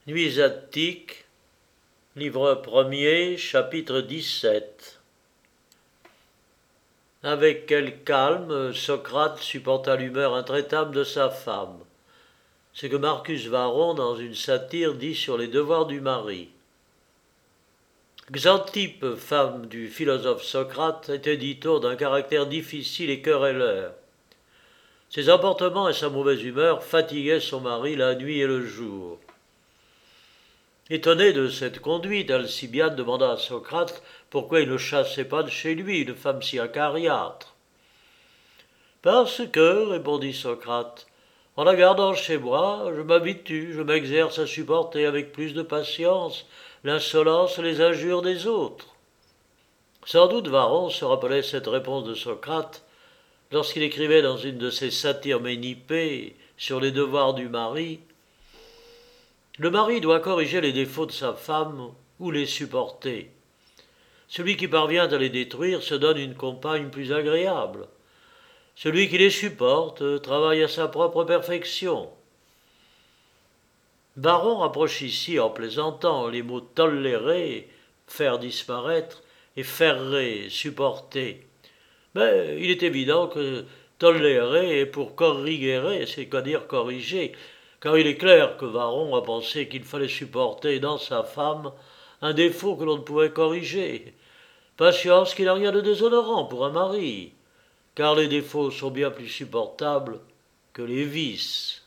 Nuits Attiques, livre 1er, chapitre 17. Avec quel calme Socrate supporta l'humeur intraitable de sa femme. C'est que Marcus Varron, dans une satire, dit sur les devoirs du mari. Xanthippe, femme du philosophe Socrate, était, dit-on, d'un caractère difficile et querelleur. Ses emportements et sa mauvaise humeur fatiguaient son mari la nuit et le jour. Étonné de cette conduite, Alcibiade demanda à Socrate pourquoi il ne chassait pas de chez lui une femme si acariâtre. « Parce que, répondit Socrate, en la gardant chez moi, je m'habitue, je m'exerce à supporter avec plus de patience l'insolence et les injures des autres. » Sans doute Varron se rappelait cette réponse de Socrate lorsqu'il écrivait dans une de ses satires ménippées sur les devoirs du mari: le mari doit corriger les défauts de sa femme ou les supporter. Celui qui parvient à les détruire se donne une compagne plus agréable. Celui qui les supporte travaille à sa propre perfection. Varron rapproche ici, en plaisantant, les mots tolérer, faire disparaître, et ferrer, supporter. Mais il est évident que tolérer est pour corrigere, c'est-à-dire corriger, car il est clair que Varron a pensé qu'il fallait supporter dans sa femme un défaut que l'on ne pouvait corriger. Patience qu'il n'a rien de déshonorant pour un mari, car les défauts sont bien plus supportables que les vices.